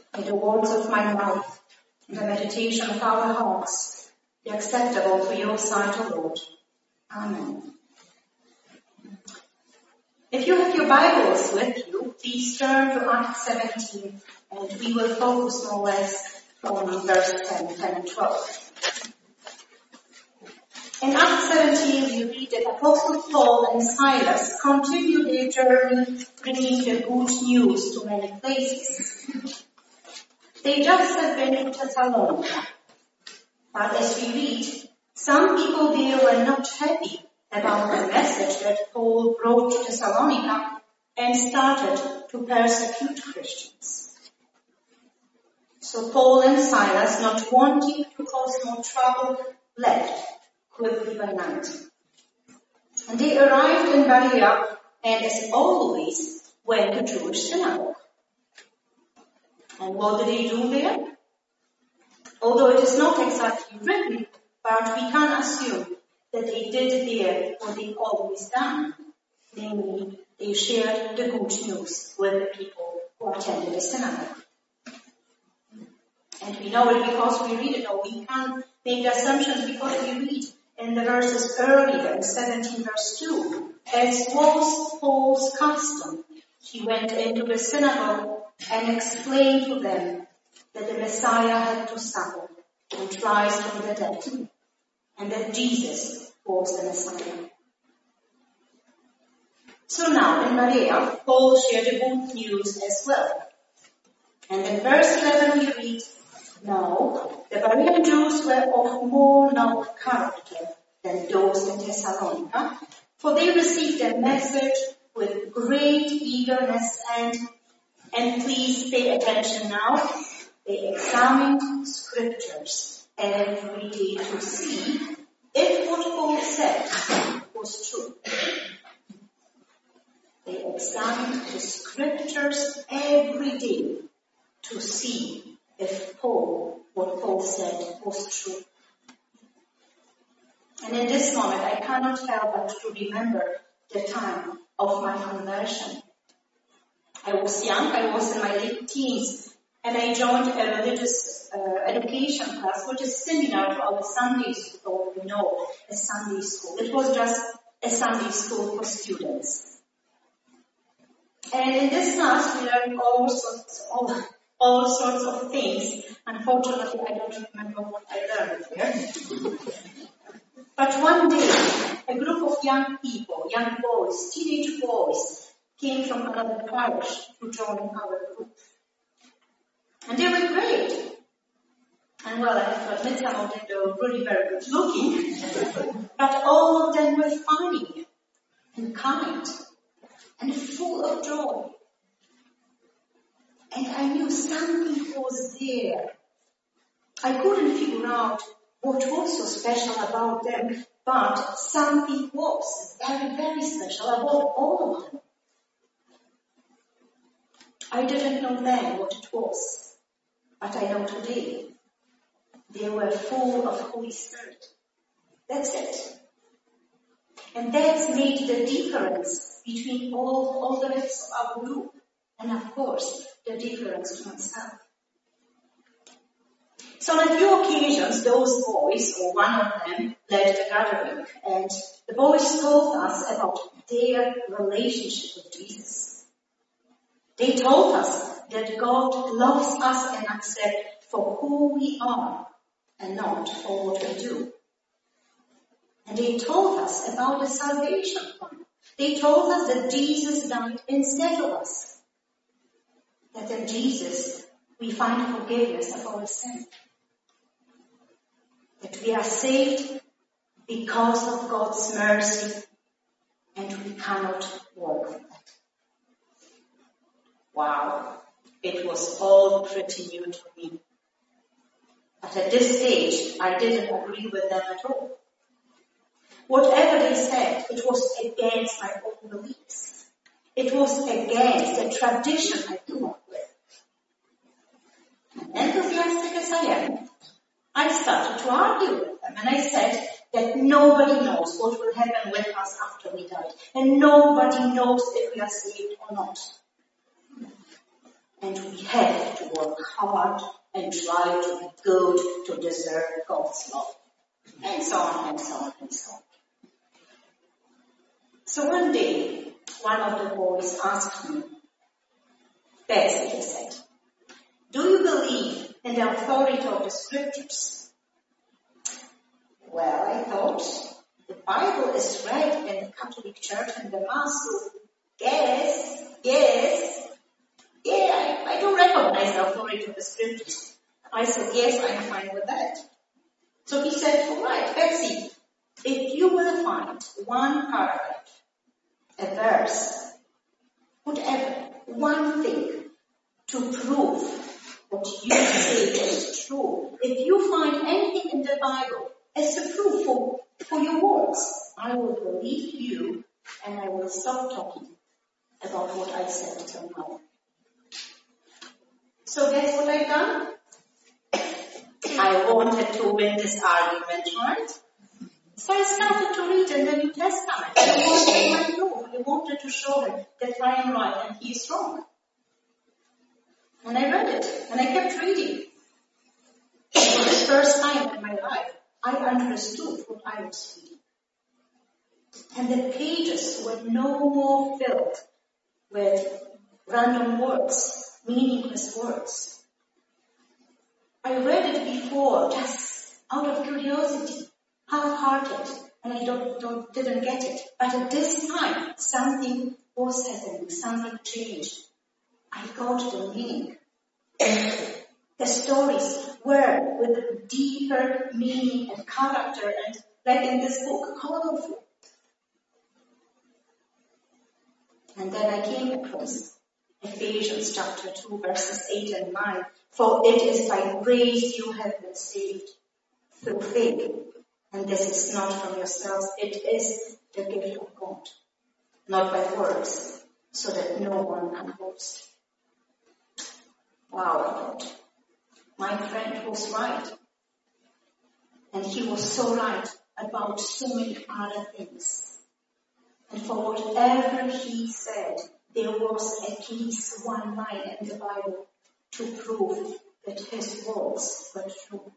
May the words of my mouth and the meditation of our hearts be acceptable to your sight, O Lord. Amen. If you have your Bibles with you, please turn to Acts 17, and we will focus more or less on verse 10 and 12. In Acts 17, we read that Apostle Paul and Silas continued their journey, bringing the good news to many places. They just had been in Thessalonica, but as we read, some people there were not happy about the message that Paul brought to Thessalonica and started to persecute Christians. So Paul and Silas, not wanting to cause more trouble, left quickly by night. And they arrived in Berea and, as always, went to Jewish synagogue. And what did they do there? Although it is not exactly written, but we can assume that they did there what they always done. Namely, they shared the good news with the people who attended the synagogue. And we know it because we read it, or we can make the assumptions because we read in the verses earlier, in 17 verse 2, as was Paul's custom, he went into the synagogue and explained to them that the Messiah had to suffer and rise from the dead, and that Jesus was the Messiah. So now in Berea, Paul shared the good news as well. And in verse 11 we read, "Now the Berean Jews were of more noble character than those in Thessalonica, for they received their message with great eagerness and please pay attention now, they examined scriptures every day to see if what Paul said was true." They examined the scriptures every day to see if what Paul said was true. And in this moment, I cannot help but to remember the time of my conversion. I was young, I was in my late teens, and I joined a religious education class, which is similar to our Sunday school, a Sunday school. It was just a Sunday school for students. And in this class, we learned all sorts of things. Unfortunately, I don't remember what I learned there. But one day, a group of young people, young boys, teenage boys, came from another parish to join our group. And they were great. And well, I have to admit, some of them were really very good looking. But all of them were funny and kind and full of joy. And I knew something was there. I couldn't figure out what was so special about them, but something was very, very special about all of them. I didn't know then what it was, but I know today. They were full of Holy Spirit. That's it. And that's made the difference between all the rest of our group, and of course, the difference to myself. So on a few occasions, those boys, or one of them, led the gathering, and the boys told us about their relationship with Jesus. They told us that God loves us and accepts for who we are and not for what we do. And they told us about the salvation plan. They told us that Jesus died instead of us. That in Jesus we find forgiveness of our sin. That we are saved because of God's mercy and we cannot work for that. Wow, it was all pretty new to me. But at this stage, I didn't agree with them at all. Whatever they said, it was against my own beliefs. It was against the tradition I grew up with. Enthusiastic as I am, I started to argue with them, and I said that nobody knows what will happen with us after we die, and nobody knows if we are saved or not. And we have to work hard and try to be good to deserve God's love. And so on and so on and so on. So one day, one of the boys asked me, Bessie, he said, do you believe in the authority of the scriptures? Well, I thought, the Bible is read in the Catholic Church and the Mass, so yes, I do recognize the authority of the scriptures. I said, yes, I'm fine with that. So he said, all right, Betsy, if you will find one paragraph, a verse, whatever, one thing to prove what you say is true, if you find anything in the Bible as a proof for your words, I will believe you and I will stop talking about what I said till now. So guess what I've done? I wanted to win this argument, right? So I started to read in the New Testament. I wanted to show him that I am right and he is wrong. And I read it, and I kept reading. For the first time in my life, I understood what I was reading. And the pages were no more filled with random words, meaningless words. I read it before just out of curiosity, half-hearted, and I didn't get it. But at this time, something was happening, something changed. I got the meaning. The stories were with deeper meaning and character, and like in this book, colorful. And then I came across Ephesians chapter 2, verses 8 and 9. For it is by grace you have been saved through faith. And this is not from yourselves, it is the gift of God, not by works, so that no one can boast. Wow, I thought. My friend was right. And he was so right about so many other things. And for whatever he said, there was at least one line in the Bible to prove that his words were true.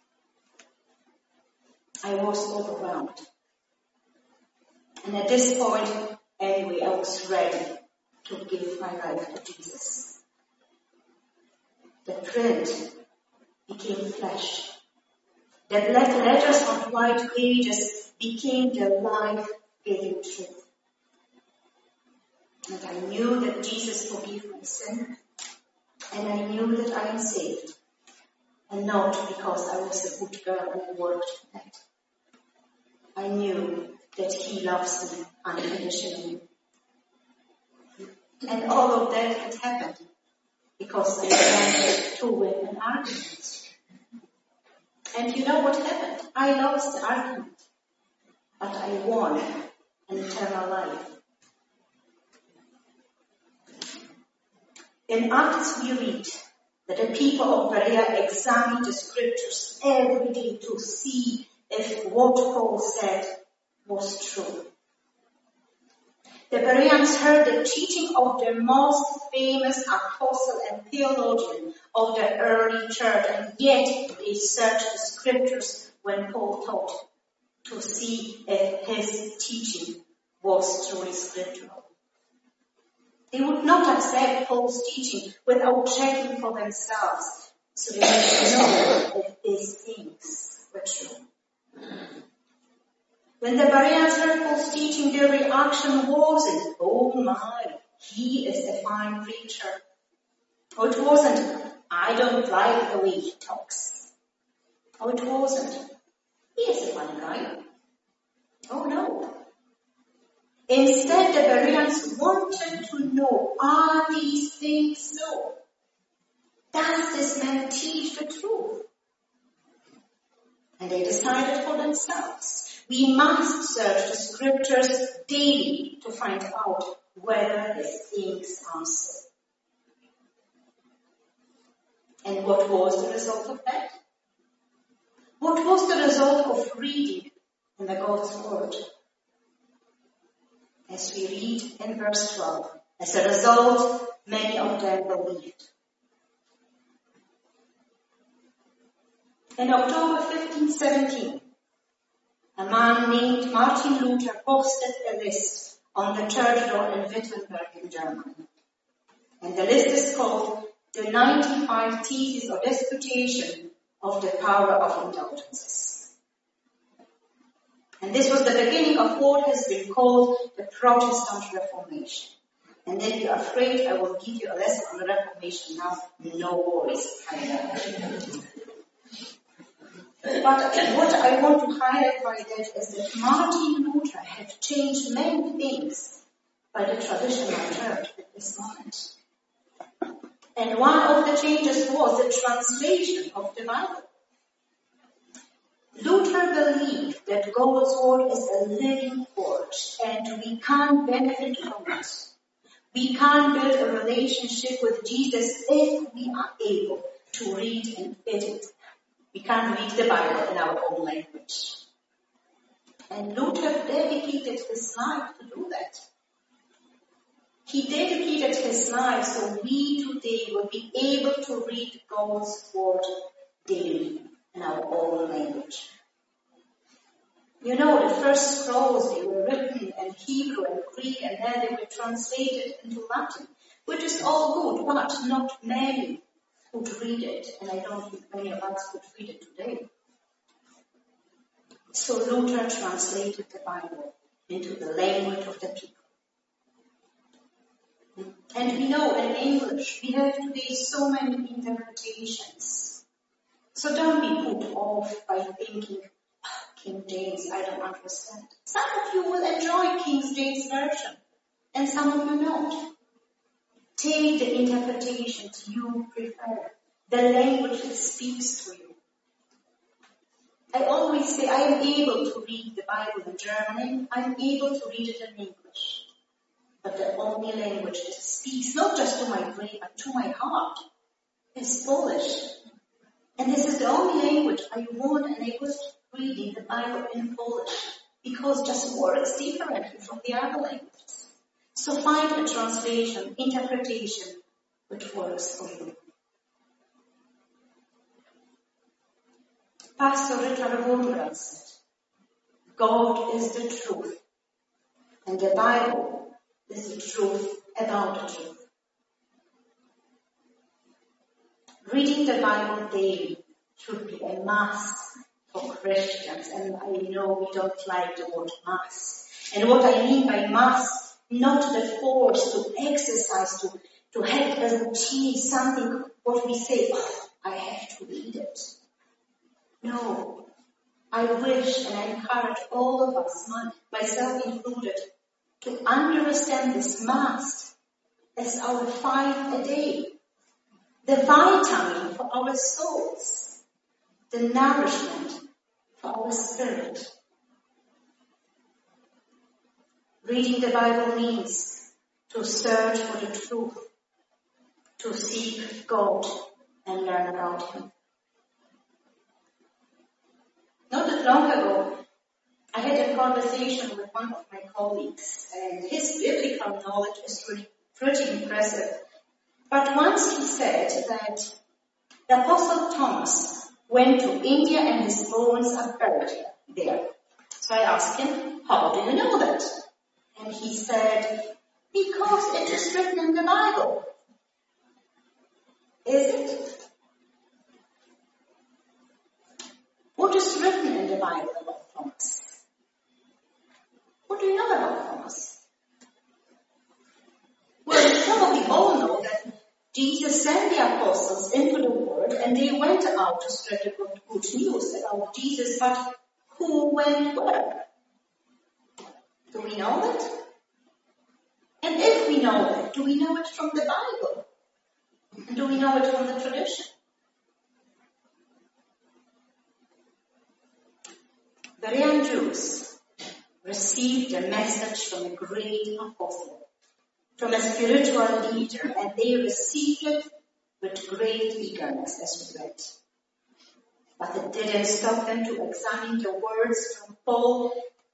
I was overwhelmed. And at this point, anyway, I was ready to give my life to Jesus. The print became flesh. The black letters on white pages became the life-giving truth. And I knew that Jesus forgave my sin. And I knew that I am saved. And not because I was a good girl and I worked for that. I knew that he loves me unconditionally. And all of that had happened because I wanted to win an argument. And you know what happened? I lost the argument. But I won an eternal life. In Acts we read that the people of Berea examined the scriptures every day to see if what Paul said was true. The Bereans heard the teaching of the most famous apostle and theologian of the early church, and yet they searched the scriptures when Paul taught to see if his teaching was truly scriptural. They would not accept Paul's teaching without checking for themselves, so they would know if these things were true. When the Bereans heard Paul's teaching, their reaction wasn't, oh my, he is a fine preacher. Or it wasn't, I don't like the way he talks. Or it wasn't, he is a fine guy. Oh no. Instead, the Bereans wanted to know, are these things so? Does this man teach the truth? And they decided for themselves. We must search the scriptures daily to find out whether these things are so. And what was the result of that? What was the result of reading in the God's Word? As we read in verse 12, as a result, many of them believed. In October 1517, a man named Martin Luther posted a list on the church door in Wittenberg in Germany. And the list is called the 95 Theses or Disputation of the Power of Indulgences. And this was the beginning of what has been called the Protestant Reformation. And if you're afraid, I will give you a lesson on the Reformation now. No worries. But what I want to highlight by that is that Martin Luther had changed many things by the traditional church at this moment. And one of the changes was the translation of the Bible. Luther believed that God's word is a living word and we can't benefit from it. We can't build a relationship with Jesus if we are able to read and edit. We can't read the Bible in our own language. And Luther dedicated his life to do that. He dedicated his life so we today will be able to read God's word daily in our own language. You know, the first scrolls, they were written in Hebrew and Greek, and then they were translated into Latin, which is all good, but not many could read it, and I don't think many of us could read it today. So Luther translated the Bible into the language of the people. And we know in English, we have today so many interpretations. So don't be put off by thinking, King James, I don't understand. Some of you will enjoy King James Version, and some of you not. Take the interpretations you prefer, the language that speaks to you. I always say I am able to read the Bible in German, I am able to read it in English. But the only language that speaks not just to my brain, but to my heart is Polish. And this is the only language I want, and I was reading the Bible in Polish because it just works differently from the other languages. So find a translation, interpretation, which works for you. Pastor Richard Wurmbrand said, God is the truth, and the Bible is the truth about the truth. Reading the Bible daily should be a must for Christians, and I know we don't like the word must. And what I mean by must, not the force to exercise, to have as a routine, something what we say, I have to read it. No, I wish and I encourage all of us, myself included, to understand this must as our 5 a day, the vitamin for our souls, the nourishment for our spirit. Reading the Bible means to search for the truth, to seek God and learn about Him. Not that long ago, I had a conversation with one of my colleagues, and his biblical knowledge is really pretty impressive. But once he said that the Apostle Thomas went to India and his bones are buried there. So I asked him, how do you know that? And he said, because it is written in the Bible. Is it? What is written in the Bible about Thomas? What do you know about Thomas? Well, you probably all know that Jesus sent the apostles into the world and they went out to spread the good news about Jesus, but who went where? Do we know that? And if we know that, do we know it from the Bible? And do we know it from the tradition? Berean Jews received a message from a great apostle, from a spiritual leader, and they received it with great eagerness, as we read. But it didn't stop them to examine the words from Paul.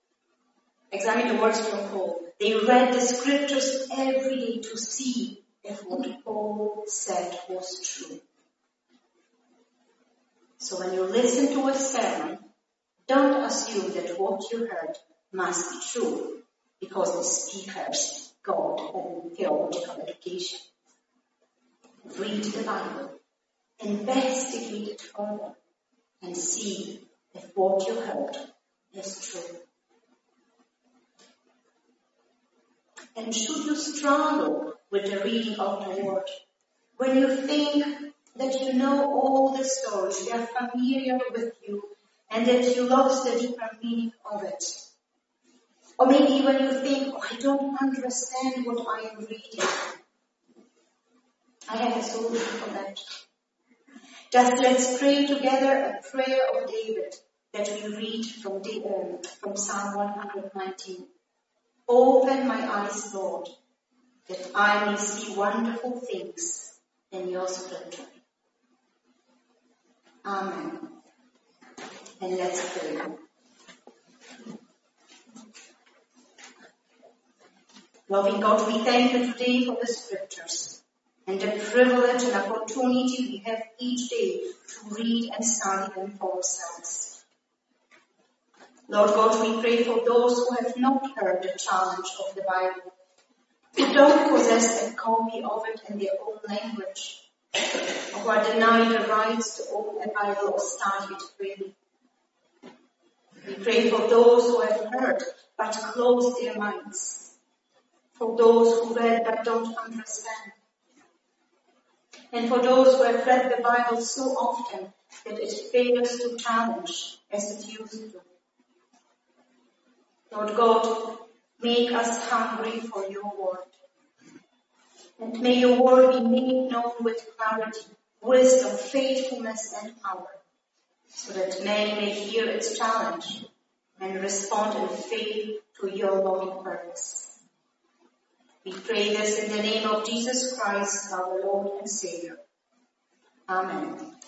They read the scriptures every day to see if what Paul said was true. So when you listen to a sermon, don't assume that what you heard must be true because the speakers got a theological education. Read the Bible, investigate it further, and see if what you heard is true. And should you struggle with the reading of the Word, when you think that you know all the stories, they are familiar with you, and that you lost the deeper meaning of it, or maybe when you think, I don't understand what I am reading, I have a solution for that. Just let's pray together a prayer of David that we read from Psalm 119. Open my eyes, Lord, that I may see wonderful things in your scripture. Amen. And let's pray. Loving God, we thank you today for the scriptures and the privilege and opportunity we have each day to read and study them for ourselves. Lord God, we pray for those who have not heard the challenge of the Bible, who don't possess a copy of it in their own language, or who are denied the rights to open a Bible or study it freely. We pray for those who have heard but closed their minds, for those who read but don't understand, and for those who have read the Bible so often that it fails to challenge as it used to. Lord God, make us hungry for your word. And may your word be made known with clarity, wisdom, faithfulness, and power, so that many may hear its challenge and respond in faith to your loving purpose. We pray this in the name of Jesus Christ, our Lord and Savior. Amen.